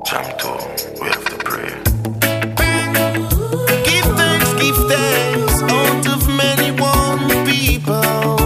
Jamto, we have to pray. Give thanks out of many one people.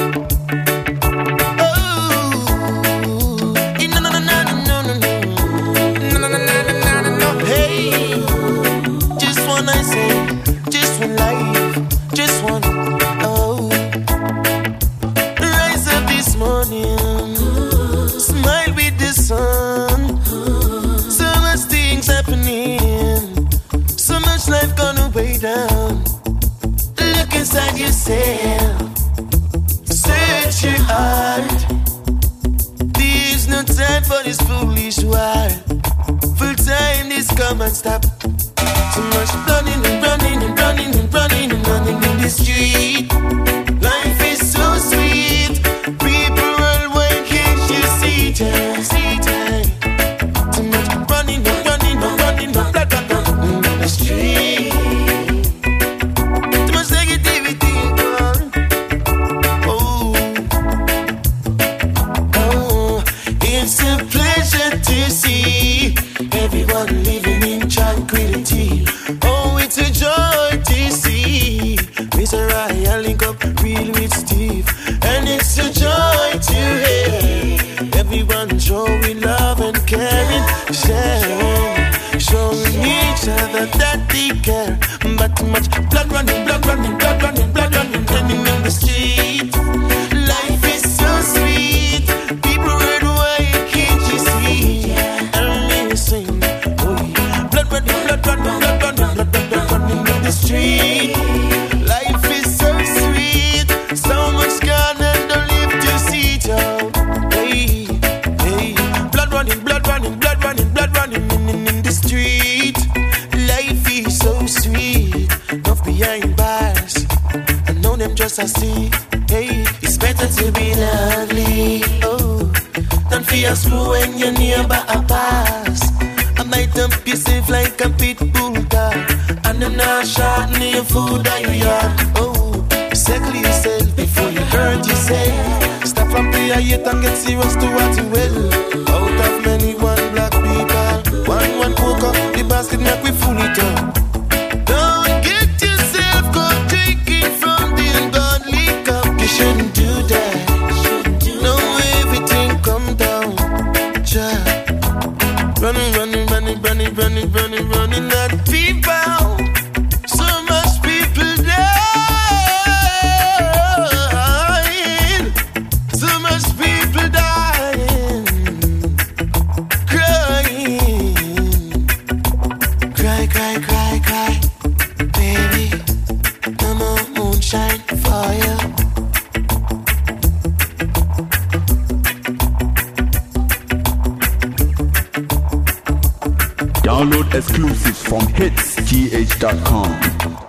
Look inside yourself, search your heart. There's no time for this foolish war. Full time this come and stop. Too much running and running and running and running and running in the street. Life is so sweet. People worldwide, can't you see time? See time. Too much running and running and running and running in the street. That they care, but too much blood running, blood running, blood running, blood running, running in the street. Life is so sweet. People worldwide, can't you see? I'm missing. Blood running, blood running, blood running, blood running in the street. Life is so sweet. So much gone and don't live to see it all. Hey, hey, blood running, blood running, blood running, blood running in the street. Life is so sweet, not behind bars. I know them just as see. Hey, it's better to be lovely, oh, than fear screw when you're nearby a pass. I might dump yourself like a pit bull dog, and I'm not shot near your food or your yard. Oh, circle yourself before you hurt yourself. Stop from prayer yet and get serious to what you will. Out of many one black people, one cook up the basket make we full it up. Don't get yourself caught drinking from the ungodly cup. You shouldn't do that. No, everything come down. Running, running, running, running, running, running, running at people. So much people dying. So much people dying. Crying. Cry, cry, cry, baby. No more moonshine for you. Download exclusives from hitsgh.com.